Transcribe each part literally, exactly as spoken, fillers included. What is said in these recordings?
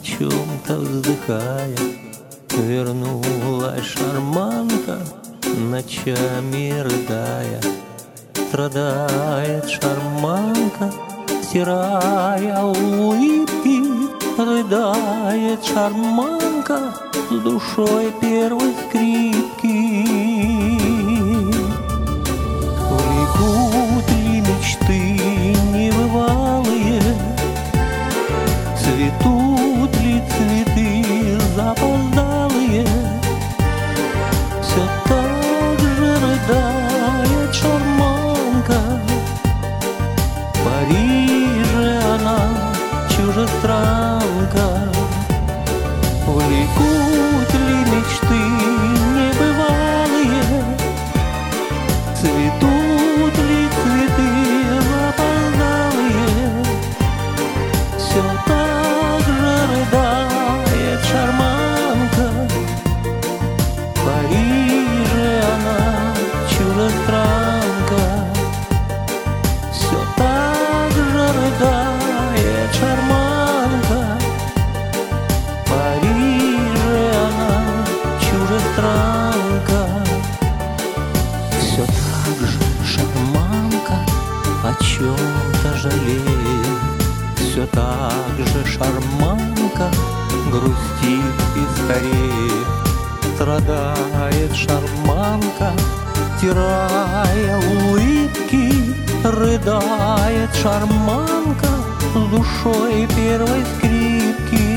чем-то вздыхая, вернулась шарманка, ночами рыдая. Страдает шарманка, стирая улыбки, рыдает шарманка с душой первой скрипки. Влекут ли мечты небывалые, цветут ли цветы запоздалые, все так же рыдает шарманка. В Париже она чужестранка. Влекут ли мечты небывалые, цветут ли цветы запоздалые, все так же рыдает шарманка. В Париже она чужестранка. Все так же рыдает шарманка. В Париже она чужестранка. Все так же шарманка о чем-то жалеет. Все так же шарманка грустит и стареет. Страдает шарманка, стирая улыбки, рыдает шарманка с душой первой скрипки.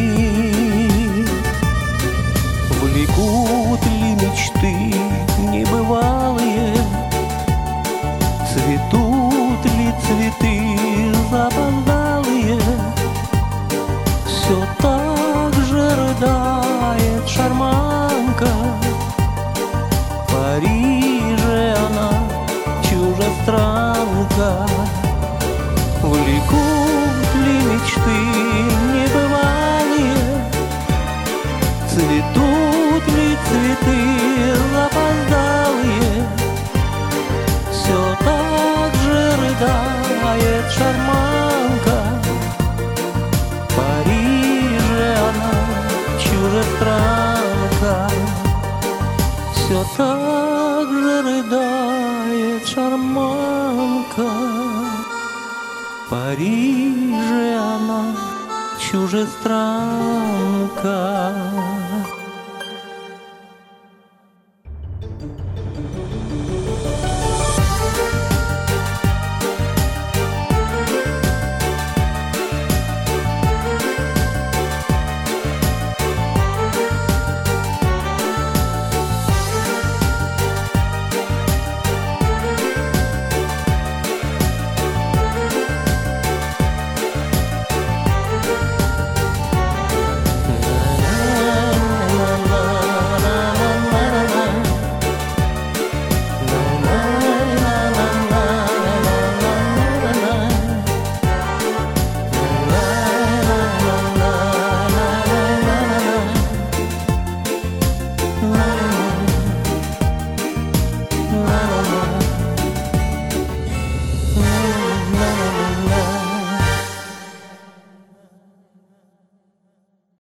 Влекут ли мечты небывалые, цветут ли цветы запоздалые, все так же рыдает шарманка. В Париже она чужестранка. Влекут ли мечты небывалые, цветут ли цветы запоздалые, все так же рыдает шарманка. В Париже она чужестранка. Все так же рыдает шарманка. В Париже она чужестранка.